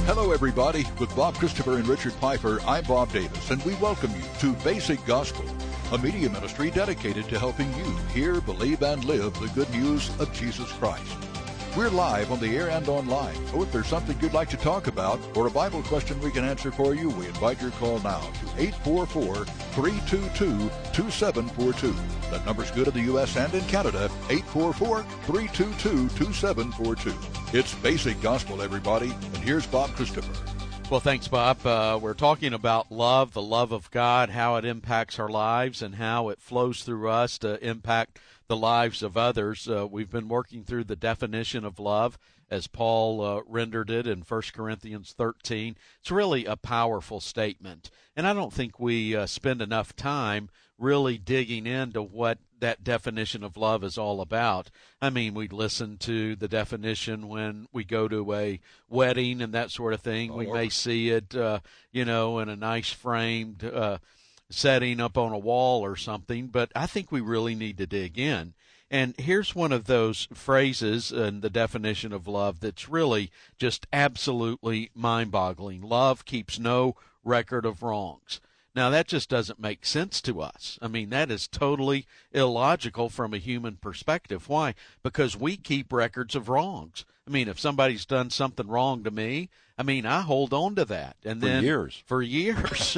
Hello, everybody. With Bob Christopher and Richard Piper, I'm Bob Davis, and we welcome you to Basic Gospel, a media ministry dedicated to helping you hear, believe, and live the good news of Jesus Christ. We're live on the air and online, so if there's something you'd like to talk about or a Bible question we can answer for you, we invite your call now to 844-322-2742. That number's good in the U.S. and in Canada, 844-322-2742. It's Basic Gospel, everybody, and here's Bob Christopher. Well, thanks, Bob. We're talking about love, the love of God, how it impacts our lives, and how it flows through us to impact the lives of others. We've been working through the definition of love as Paul rendered it in 1 Corinthians 13. It's really a powerful statement, and I don't think we spend enough time really digging into what that definition of love is all about. I mean, we listen to the definition when we go to a wedding and that sort of thing. We may see it, in a nice framed setting up on a wall or something, but I think we really need to dig in. And here's one of those phrases in the definition of love that's really just absolutely mind-boggling. Love keeps no record of wrongs. Now, that just doesn't make sense to us. I mean, that is totally illogical from a human perspective. Why? Because we keep records of wrongs. I mean, if somebody's done something wrong to me, I hold on to that. And then For years.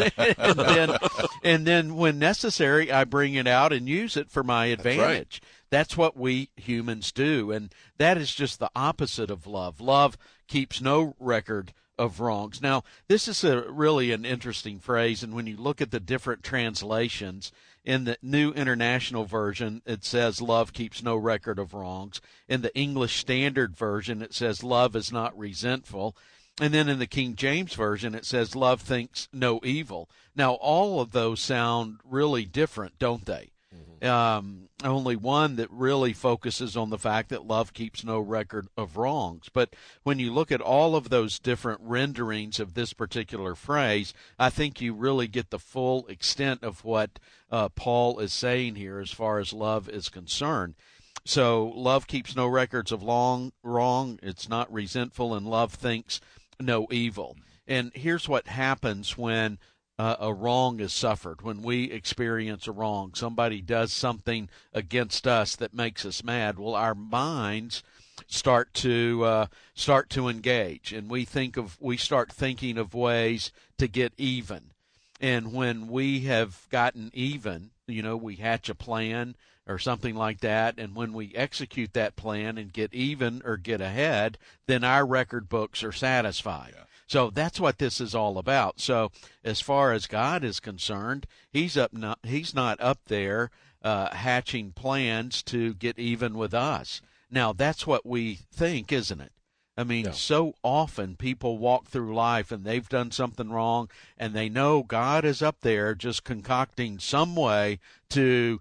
and then when necessary, I bring it out and use it for my advantage. That's what we humans do. And that is just the opposite of love. Love keeps no record of wrongs. Now, this is really an interesting phrase, and when you look at the different translations, in the New International Version, it says love keeps no record of wrongs. In the English Standard Version, it says love is not resentful. And then in the King James Version, it says love thinks no evil. Now, all of those sound really different, don't they? Only one that really focuses on the fact that love keeps no record of wrongs. But when you look at all of those different renderings of this particular phrase, I think you really get the full extent of what Paul is saying here as far as love is concerned. So love keeps no records of wrong. It's not resentful, and love thinks no evil. And here's what happens when a wrong is suffered, when we experience a wrong. Somebody does something against us that makes us mad. Well, our minds start to engage, and we start thinking of ways to get even. And when we have gotten even, we hatch a plan or something like that, and when we execute that plan and get even or get ahead, then our record books are satisfied. Yeah. So that's what this is all about. So as far as God is concerned, he's not up there hatching plans to get even with us. Now, that's what we think, isn't it? I mean, So often people walk through life and they've done something wrong, and they know God is up there just concocting some way to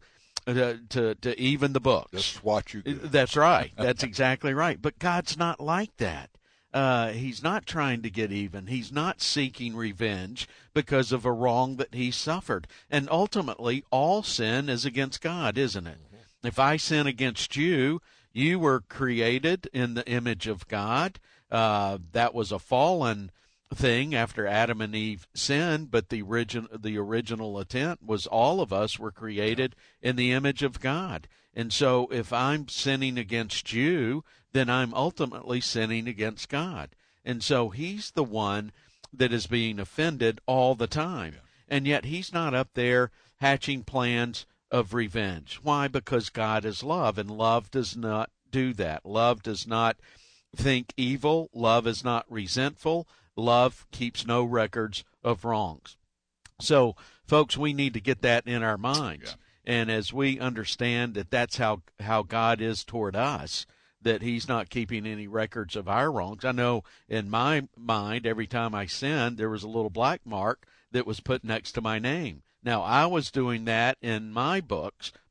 even the books. Just watch you good. That's right. That's exactly right. But God's not like that. He's not trying to get even. He's not seeking revenge because of a wrong that he suffered. And ultimately, all sin is against God, isn't it? Mm-hmm. If I sin against you, you were created in the image of God. That was a fallen thing after Adam and Eve sinned, but the original intent was all of us were created in the image of God. And so if I'm sinning against you, then I'm ultimately sinning against God. And so he's the one that is being offended all the time. Yeah. And yet he's not up there hatching plans of revenge. Why? Because God is love, and love does not do that. Love does not think evil. Love is not resentful. Love keeps no records of wrongs. So, folks, we need to get that in our minds. Yeah. And as we understand that that's how God is toward us, that he's not keeping any records of our wrongs. I know in my mind, every time I sinned, there was a little black mark that was put next to my name. Now, I was doing that in my books,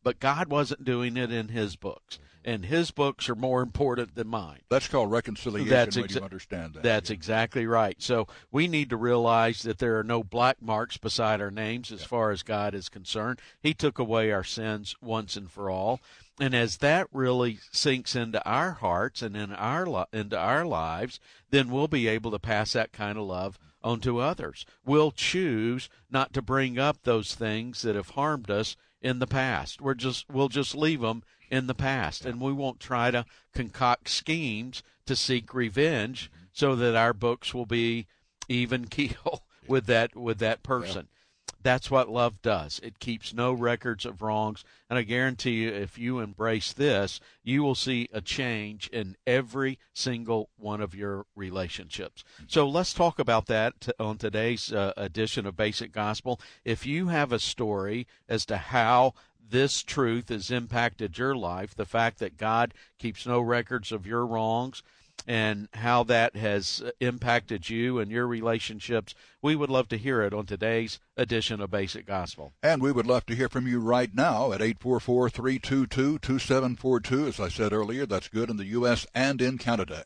but God wasn't doing it in his books. And his books are more important than mine. That's called reconciliation when you understand that. That's exactly right. So we need to realize that there are no black marks beside our names as far as God is concerned. He took away our sins once and for all. And as that really sinks into our hearts and into our lives, then we'll be able to pass that kind of love on to others. We'll choose not to bring up those things that have harmed us in the past. We'll just leave them in the past, and we won't try to concoct schemes to seek revenge so that our books will be even keel with that person. That's what love does. It keeps no records of wrongs, and I guarantee you, if you embrace this, you will see a change in every single one of your relationships. So let's talk about that on today's edition of Basic Gospel. If you have a story as to how this truth has impacted your life, the fact that God keeps no records of your wrongs, and how that has impacted you and your relationships, we would love to hear it on today's edition of Basic Gospel. And we would love to hear from you right now at 844-322-2742. As I said earlier, that's good in the U.S. and in Canada.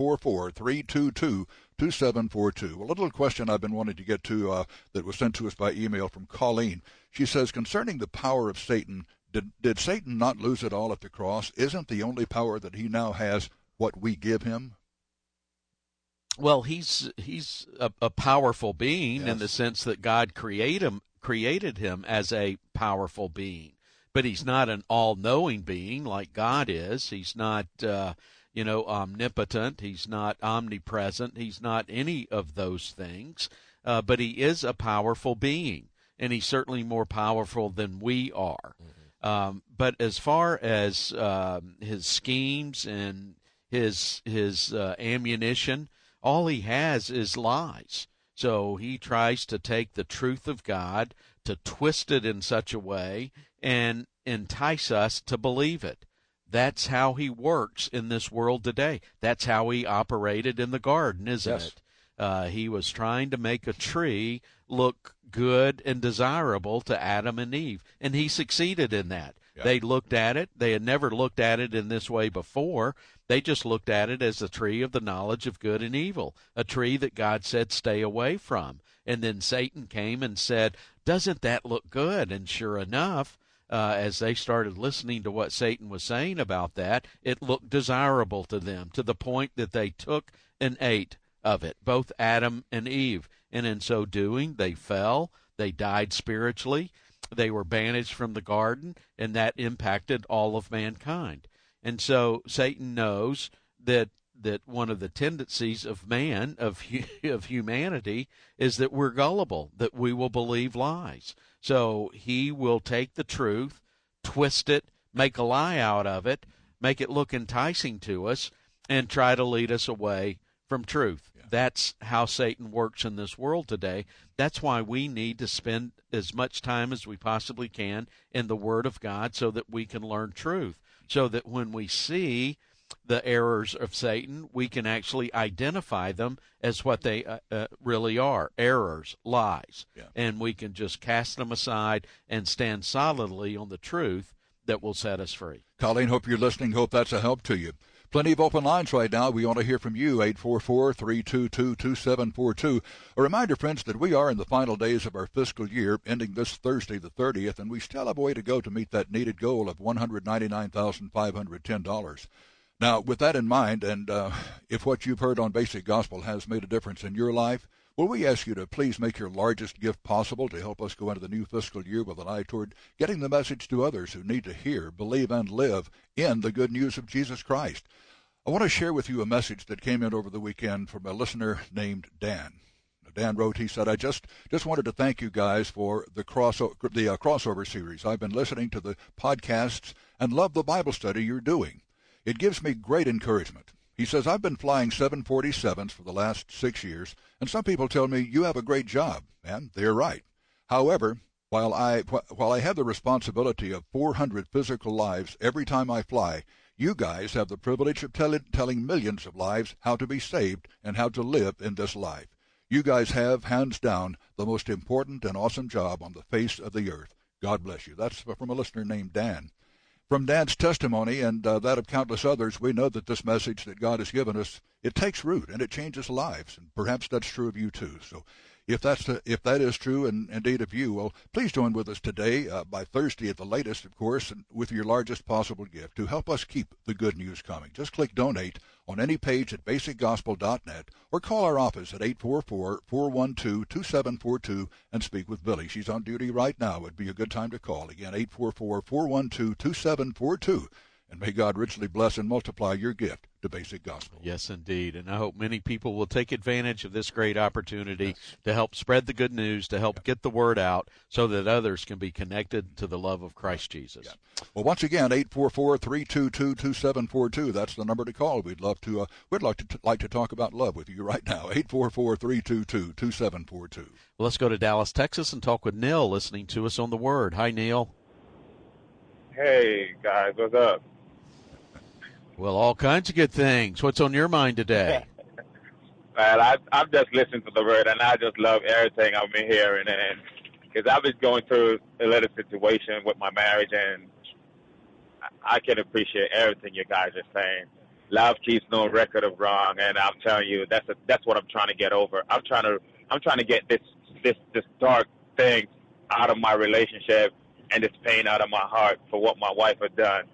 844-322-2742. A little question I've been wanting to get to that was sent to us by email from Colleen. She says, concerning the power of Satan, did Satan not lose it all at the cross? Isn't the only power that he now has what we give him? Well, he's a powerful being in the sense that God created him as a powerful being, but he's not an all-knowing being like God is. He's not omnipotent. He's not omnipresent. He's not any of those things, but he is a powerful being, and he's certainly more powerful than we are. But as far as his schemes and his ammunition, all he has is lies. So he tries to take the truth of God, to twist it in such a way and entice us to believe it. That's how he works in this world today. That's how he operated in the garden, isn't it? He was trying to make a tree look good and desirable to Adam and Eve, and he succeeded in that. They looked at it. They had never looked at it in this way before. They just looked at it as the tree of the knowledge of good and evil, a tree that God said stay away from. And then Satan came and said, doesn't that look good? And sure enough, as they started listening to what Satan was saying about that, it looked desirable to them, to the point that they took and ate of it, both Adam and Eve. And in so doing, they fell, they died spiritually, they were banished from the garden, and that impacted all of mankind. And so Satan knows that one of the tendencies of man, of humanity, is that we're gullible, that we will believe lies. So he will take the truth, twist it, make a lie out of it, make it look enticing to us, and try to lead us away from truth. That's how Satan works in this world today. That's why we need to spend as much time as we possibly can in the Word of God so that we can learn truth, so that when we see the errors of Satan, we can actually identify them as what they really are, errors, lies, and we can just cast them aside and stand solidly on the truth that will set us free. Colleen, hope you're listening. Hope that's a help to you. Plenty of open lines right now. We want to hear from you, 844-322-2742. A reminder, friends, that we are in the final days of our fiscal year, ending this Thursday the 30th, and we still have a way to go to meet that needed goal of $199,510. Now, with that in mind, and if what you've heard on Basic Gospel has made a difference in your life, will we ask you to please make your largest gift possible to help us go into the new fiscal year with an eye toward getting the message to others who need to hear, believe, and live in the good news of Jesus Christ. I want to share with you a message that came in over the weekend from a listener named Dan. Dan wrote, he said, I just wanted to thank you guys for the crossover series. I've been listening to the podcasts and love the Bible study you're doing. It gives me great encouragement. He says, I've been flying 747s for the last 6 years, and some people tell me you have a great job, and they're right. However, while I have the responsibility of 400 physical lives every time I fly, you guys have the privilege of telling millions of lives how to be saved and how to live in this life. You guys have, hands down, the most important and awesome job on the face of the earth. God bless you. That's from a listener named Dan. From Dan's testimony and that of countless others, we know that this message that God has given us, it takes root and it changes lives. And perhaps that's true of you too. So if that is true and indeed of you, well, please join with us today by Thursday at the latest, of course, and with your largest possible gift to help us keep the good news coming. Just click donate on any page at basicgospel.net or call our office at 844-412-2742 and speak with Billy. She's on duty right now. It would be a good time to call. Again, 844-412-2742. And may God richly bless and multiply your gift to Basic Gospel. Yes, indeed. And I hope many people will take advantage of this great opportunity to help spread the good news, to help get the word out so that others can be connected to the love of Christ Jesus. Yeah. Well, once again, 844-322-2742. That's the number to call. We'd like to talk about love with you right now. 844-322-2742. Well, let's go to Dallas, Texas, and talk with Neil, listening to us on the Word. Hi, Neil. Hey, guys. What's up? Well, all kinds of good things. What's on your mind today? Man, I've just listened to the word, and I just love everything I've been hearing. And because I've been going through a little situation with my marriage, and I can appreciate everything you guys are saying. Love keeps no record of wrong, and I'm telling you, that's what I'm trying to get over. I'm trying to get this dark thing out of my relationship and this pain out of my heart for what my wife had done.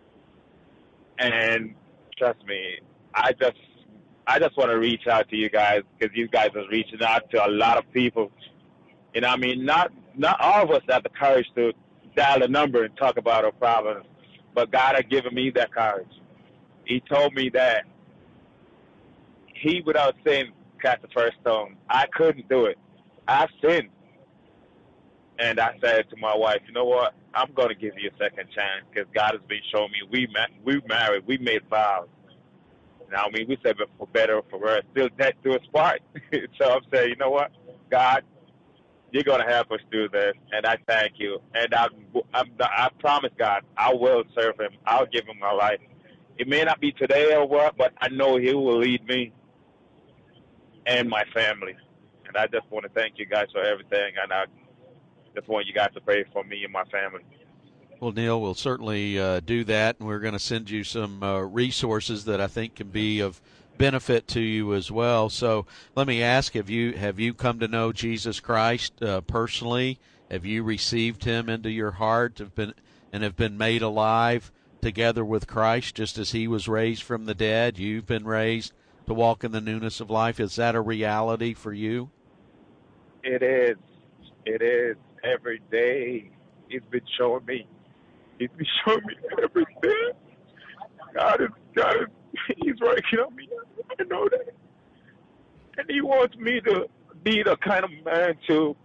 And trust me, I just want to reach out to you guys because you guys are reaching out to a lot of people. You know, I mean, not all of us have the courage to dial a number and talk about our problems, but God had given me that courage. He told me that He, without sin, cast the first stone. I couldn't do it. I sinned. And I said to my wife, you know what? I'm going to give you a second chance because God has been showing me we married, we made vows. Now, I mean, we said for better or for worse, still death do us part. So I'm saying, you know what? God, you're going to help us do this, and I thank you. And I promise God I will serve Him. I'll give Him my life. It may not be today or what, but I know He will lead me and my family. And I just want to thank you guys for everything, and I just want you guys to pray for me and my family. Well, Neil, we'll certainly do that, and we're going to send you some resources that I think can be of benefit to you as well. So let me ask, have you come to know Jesus Christ personally? Have you received Him into your heart have been made alive together with Christ, just as He was raised from the dead? You've been raised to walk in the newness of life. Is that a reality for you? It is. It is. Every day He's been showing me. He's been showing me every day. God is, He's working on me. I know that. And He wants me to be the kind of man to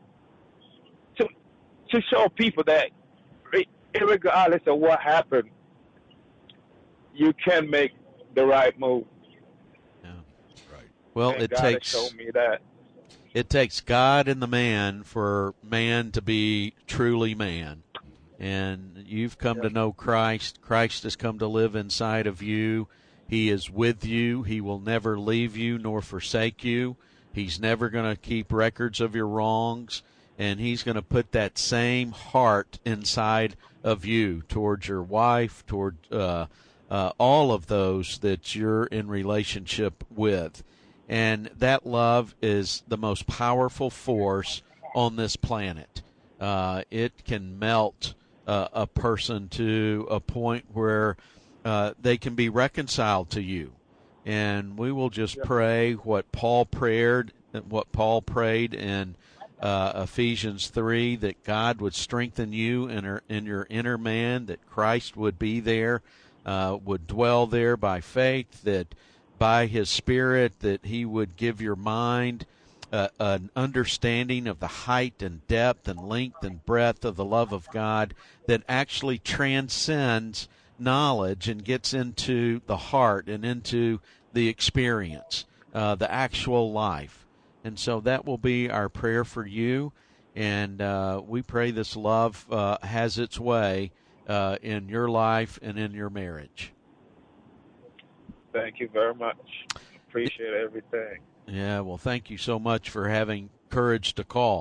show people that regardless of what happened, you can make the right move. Yeah. Right. Well, and it God takes has shown me that. It takes God in the man for man to be truly man. And you've come to know Christ. Christ has come to live inside of you. He is with you. He will never leave you nor forsake you. He's never going to keep records of your wrongs. And He's going to put that same heart inside of you towards your wife, toward all of those that you're in relationship with. And that love is the most powerful force on this planet. It can melt a person to a point where they can be reconciled to you. And we will just pray what Paul prayed in Ephesians 3, that God would strengthen you in your inner man, that Christ would be there, would dwell there by faith, that by His Spirit, that He would give your mind an understanding of the height and depth and length and breadth of the love of God that actually transcends knowledge and gets into the heart and into the experience, the actual life. And so that will be our prayer for you, and we pray this love has its way in your life and in your marriage. Thank you very much. Appreciate everything. Yeah, well, thank you so much for having courage to call.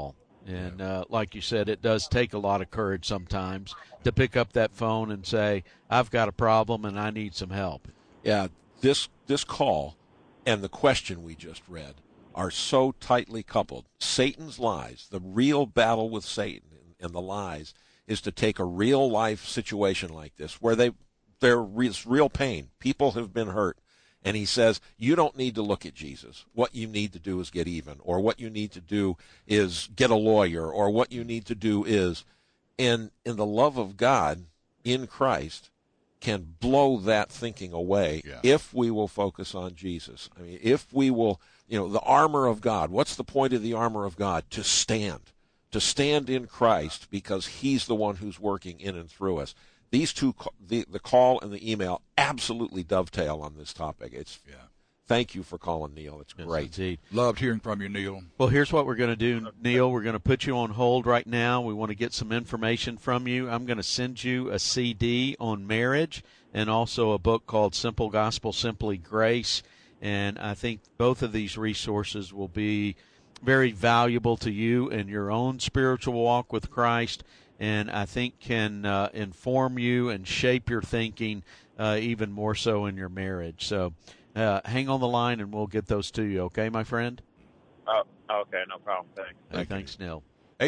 And like you said, it does take a lot of courage sometimes to pick up that phone and say, I've got a problem and I need some help. Yeah, this call and the question we just read are so tightly coupled. Satan's lies, the real battle with Satan and the lies, is to take a real-life situation like this where there's real pain. People have been hurt. And he says, you don't need to look at Jesus. What you need to do is get even, or what you need to do is get a lawyer, or what you need to do is, and in the love of God in Christ can blow that thinking away if we will focus on Jesus. I mean, if we will, the armor of God. What's the point of the armor of God? To stand in Christ, because he's the one who's working in and through us. These two, the call and the email, absolutely dovetail on this topic. Thank you for calling, Neil. It's great. Yes, indeed. Loved hearing from you, Neil. Well, here's what we're going to do, Neil. We're going to put you on hold right now. We want to get some information from you. I'm going to send you a CD on marriage and also a book called Simple Gospel, Simply Grace. And I think both of these resources will be very valuable to you in your own spiritual walk with Christ, and I think can inform you and shape your thinking even more so in your marriage. So hang on the line, and we'll get those to you, okay, my friend? Oh, okay, no problem. Thanks. Thanks, Neil.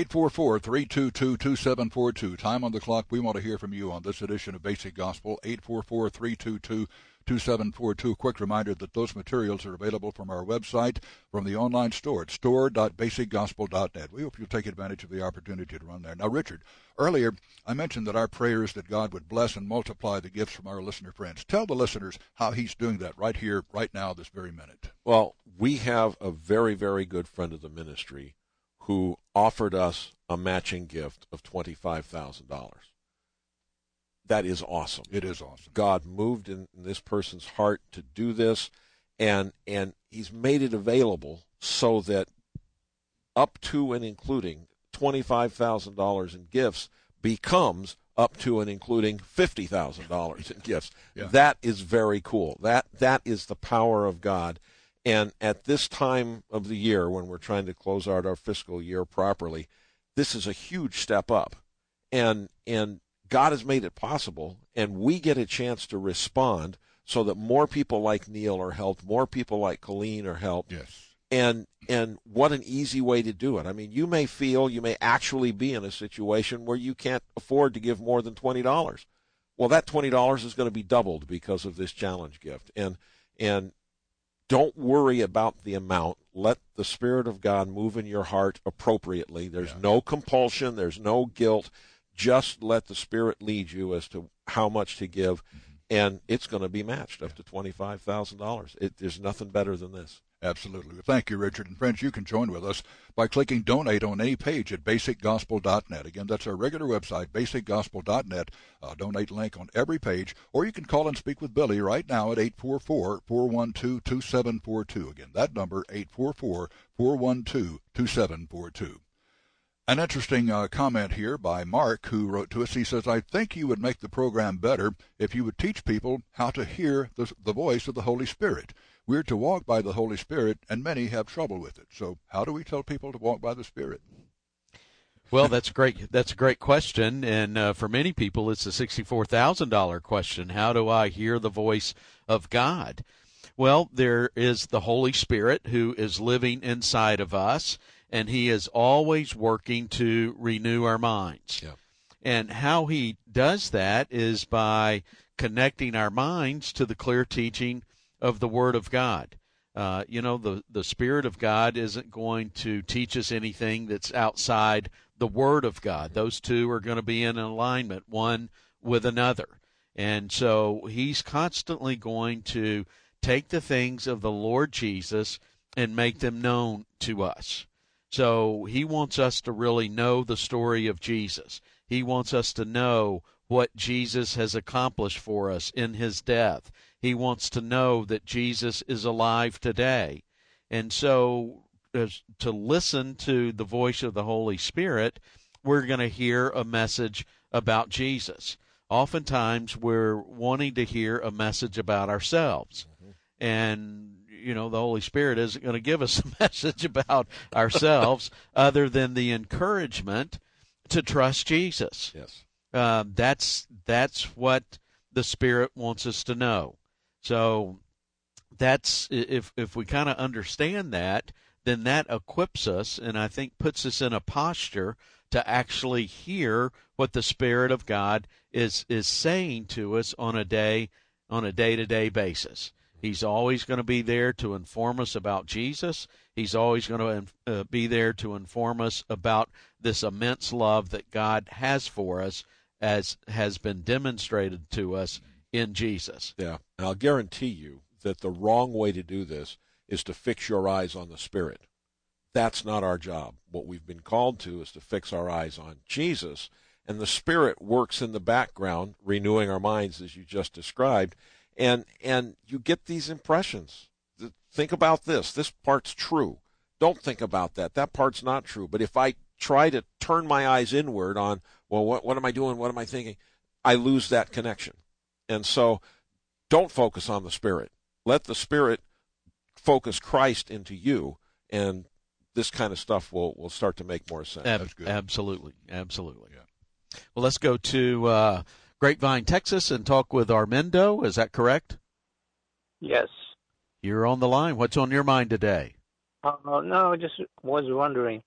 844-322-2742. Time on the clock. We want to hear from you on this edition of Basic Gospel. 844-322-2742. Quick reminder that those materials are available from our website, from the online store at store.basicgospel.net. We hope you'll take advantage of the opportunity to run there. Now, Richard, earlier I mentioned that our prayer is that God would bless and multiply the gifts from our listener friends. Tell the listeners how he's doing that right here, right now, this very minute. Well, we have a very, very good friend of the ministry who offered us a matching gift of $25,000. That is awesome. It is awesome. God moved in this person's heart to do this, and he's made it available so that up to and including $25,000 in gifts becomes up to and including $50,000 in gifts. Yeah. That is very cool. That is the power of God. And at this time of the year, when we're trying to close out our fiscal year properly, this is a huge step up. And God has made it possible, and we get a chance to respond so that more people like Neil are helped, more people like Colleen are helped. Yes. And what an easy way to do it. I mean, you may actually be in a situation where you can't afford to give more than $20. Well, that $20 is going to be doubled because of this challenge gift. And don't worry about the amount. Let the Spirit of God move in your heart appropriately. There's no compulsion. There's no guilt. Just let the Spirit lead you as to how much to give, and it's going to be matched up to $25,000. There's nothing better than this. Absolutely. Thank you, Richard. And friends, you can join with us by clicking Donate on any page at basicgospel.net. Again, that's our regular website, basicgospel.net. Donate link on every page. Or you can call and speak with Billy right now at 844-412-2742. Again, that number, 844-412-2742. An interesting comment here by Mark, who wrote to us. He says, I think you would make the program better if you would teach people how to hear the voice of the Holy Spirit. We're to walk by the Holy Spirit, and many have trouble with it. So how do we tell people to walk by the Spirit? Well, that's great. That's a great question, and for many people, it's a $64,000 question. How do I hear the voice of God? Well, there is the Holy Spirit who is living inside of us, and he is always working to renew our minds. Yeah. And how he does that is by connecting our minds to the clear teaching of the Word of God. The Spirit of God isn't going to teach us anything that's outside the Word of God. Those two are going to be in alignment, one with another. And so he's constantly going to take the things of the Lord Jesus and make them known to us. So he wants us to really know the story of Jesus. He wants us to know what Jesus has accomplished for us in his death. He wants to know that Jesus is alive today. And so to listen to the voice of the Holy Spirit, we're going to hear a message about Jesus. Oftentimes, we're wanting to hear a message about ourselves. And, the Holy Spirit isn't going to give us a message about ourselves other than the encouragement to trust Jesus. Yes. That's what the Spirit wants us to know. So that's if we kind of understand that, then that equips us, and I think puts us in a posture to actually hear what the Spirit of God is saying to us on a day-to-day basis. He's always going to be there to inform us about Jesus. He's always going to be there to inform us about this immense love that God has for us, as has been demonstrated to us in Jesus. Yeah, and I'll guarantee you that the wrong way to do this is to fix your eyes on the Spirit. That's not our job. What we've been called to is to fix our eyes on Jesus, and the Spirit works in the background, renewing our minds, as you just described, and you get these impressions. Think about this. This part's true. Don't think about that. That part's not true. But if I try to turn my eyes inward on, well, what am I doing? What am I thinking? I lose that connection. And so don't focus on the Spirit. Let the Spirit focus Christ into you, and this kind of stuff will start to make more sense. That's good. Absolutely. Yeah. Well, let's go to Grapevine, Texas, and talk with Armando. Is that correct? Yes. You're on the line. What's on your mind today? No, I just was wondering,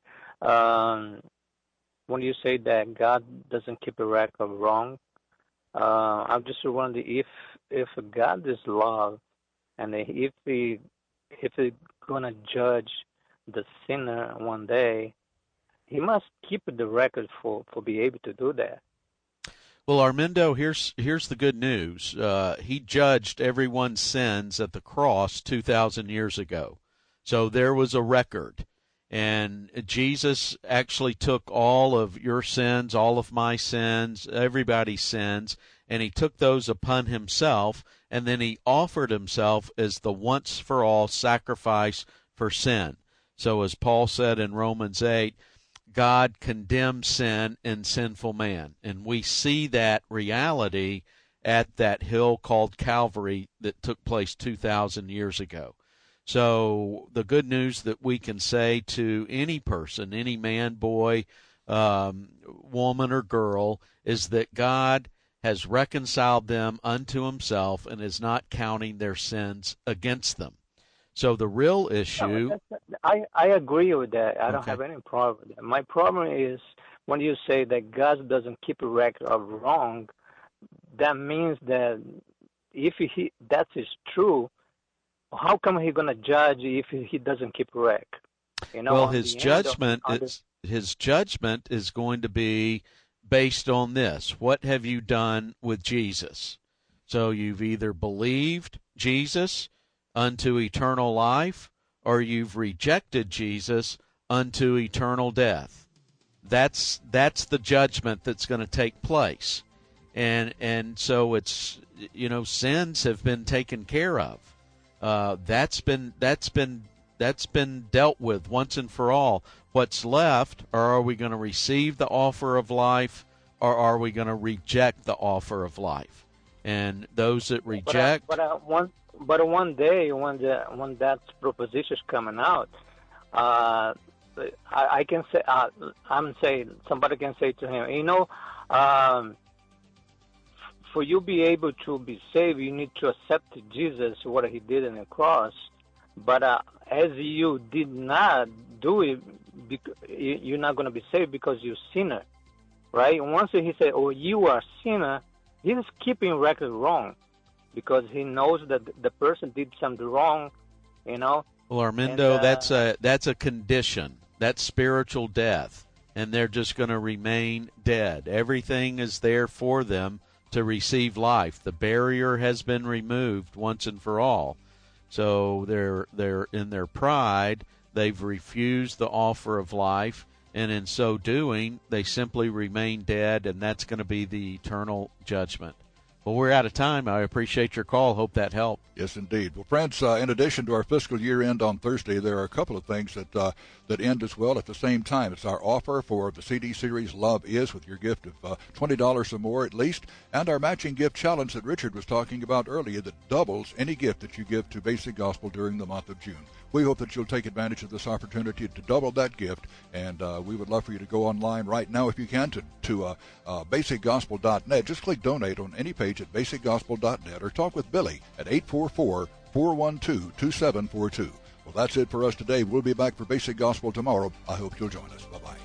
when you say that God doesn't keep a record of wrong, I'm just wondering if God is love, and if He's gonna judge the sinner one day, He must keep the record for be able to do that. Well, Armando, here's the good news. He judged everyone's sins at the cross 2,000 years ago. So there was a record. And Jesus actually took all of your sins, all of my sins, everybody's sins, and He took those upon Himself, and then He offered Himself as the once-for-all sacrifice for sin. So as Paul said in Romans 8, God condemns sin and sinful man. And we see that reality at that hill called Calvary that took place 2,000 years ago. So the good news that we can say to any person, any man, boy, woman, or girl, is that God has reconciled them unto Himself and is not counting their sins against them. So the real issue... I agree with that. I don't have any problem with that. My problem is when you say that God doesn't keep a record of wrong, that means that if that is true, how come He's going to judge if He doesn't keep a record? Well, His judgment is going to be based on this. What have you done with Jesus? So you've either believed Jesus unto eternal life, or you've rejected Jesus unto eternal death. That's the judgment that's going to take place. And so it's, sins have been taken care of. That's been dealt with once and for all. What's left, or are we going to receive the offer of life, or are we going to reject the offer of life? And those that reject... But one day, when that proposition is coming out, I can say, I'm saying, somebody can say to him, for you be able to be saved, you need to accept Jesus, what He did on the cross. But as you did not do it, you're not going to be saved because you're a sinner, right? Once He said, "Oh, you are a sinner," He's keeping record wrong, because He knows that the person did something wrong, Well, Armando, that's a condition. That's spiritual death, and they're just going to remain dead. Everything is there for them to receive life. The barrier has been removed once and for all. So they're in their pride, they've refused the offer of life, and in so doing, they simply remain dead, and that's going to be the eternal judgment. Well, we're out of time. I appreciate your call. Hope that helped. Yes, indeed. Well, friends, in addition to our fiscal year end on Thursday, there are a couple of things that end as well at the same time. It's our offer for the CD series Love Is, with your gift of $20 or more at least, and our matching gift challenge that Richard was talking about earlier that doubles any gift that you give to Basic Gospel during the month of June. We hope that you'll take advantage of this opportunity to double that gift, and we would love for you to go online right now, if you can, to basicgospel.net. Just click donate on any page at basicgospel.net, or talk with Billy at 844-412-2742. Well, that's it for us today. We'll be back for Basic Gospel tomorrow. I hope you'll join us. Bye-bye.